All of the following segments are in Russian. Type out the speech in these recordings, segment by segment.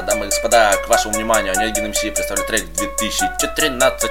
дамы и господа, к вашему вниманию Онегин МС представляет трек 2013.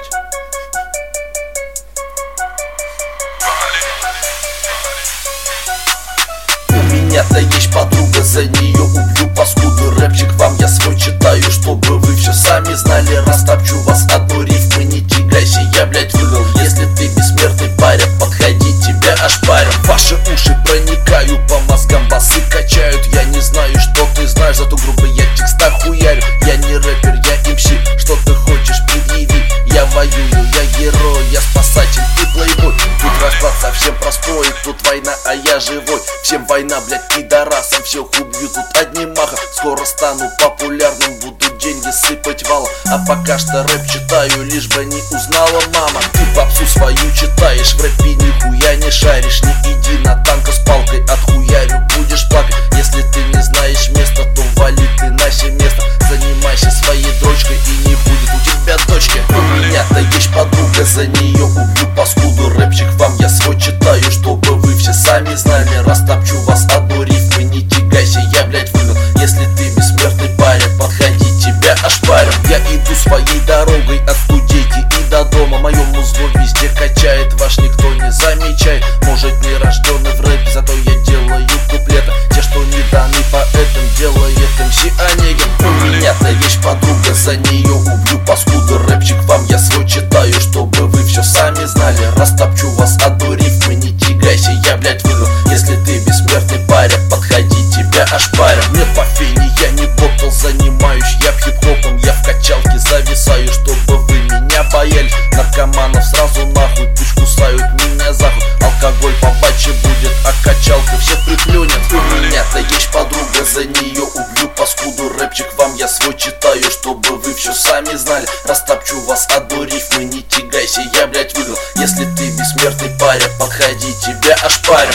У меня-то есть подруга, за нее убью паскуду. Рэпчик вам я свой читаю, чтобы вы все сами знали. Растопчу вас одну рифму, не тягайся, я, блять, выиграл. Если ты бессмертный паря, подходи, тебя ошпарю. Ваши уши проникаю, по мозгам басы качают. Я не знаю, что ты знаешь, зато грубо я текста хуярю. Я не рэпер, я МС, что ты хочешь, предъяви. Я воюю, я герой, я спасатель и плейбой. Тут расклад совсем простой, тут война, а я живой. Всем война, блять, пидорасам, всех убью тут одним махом. Скоро стану популярным, буду деньги сыпать валом. А пока что рэп читаю, лишь бы не узнала мама. Ты попсу свою читаешь, в рэпе нихуя не шаришь. Не иди на танка с палкой, отхуярю, будешь плакать. Если ты не знаешь места, то вали ты на все место. Занимайся своей дрочкой и не будет у тебя дочки. У меня-то есть подруга, за нее убью паскуду. Рэпчик вам я свой читаю, чтобы вы все сами знали. Растопчу вас одну рифму, не тягайся, я, блять, выиграл. Если ты бессмертный паря, подходи, тебя ошпарю. Я иду своей дорогой от студейки и до дома. Мое музло везде качает, ваш никто не замечает. Может, не рожденный в рэпе, зато я делаю куплеты. Те, что не даны поэтам, делает МС Онегин. У меня-то есть подруга, за нее убью паскуду. Рэпчик вам я свой читаю, чтобы вы все сами знали. Растопчу вас одну рифму, не тягайся, я, блять, выиграл. Если ты бессмертный паря, подходи, тебя ошпарю. Мне по фене, я не ботл, занимаюсь я хип-хопом. Я в качалке зависаю, чтобы вы меня боялись. Наркоманов сразу нахуй, пусть кусают меня за хуй. Алкоголь побаче будет, а качалка всех приплюнет. У меня-то есть подруга, за нее убью паскуду. Рэпчик вам я свой читаю, чтобы вы все сами знали. Растопчу вас одну рифму, не тягайся, я, блять, выиграл. Если ты бессмертный паря, подходи, тебя ошпарю.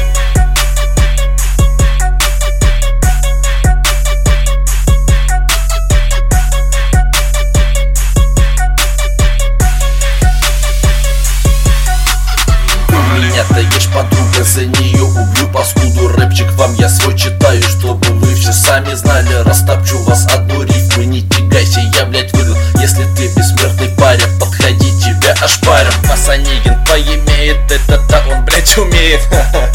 У меня-то есть подруга, за нее убью паскуду. Рэпчик вам я свой читаю, чтобы вы все сами знали. Растопчу вас одну рифму, не тягайся, я, блять, выиграл. Если ты бессмертный паря, подходи, тебя ошпарю. Нас Онегин поимеет, это-то он, блять, умеет.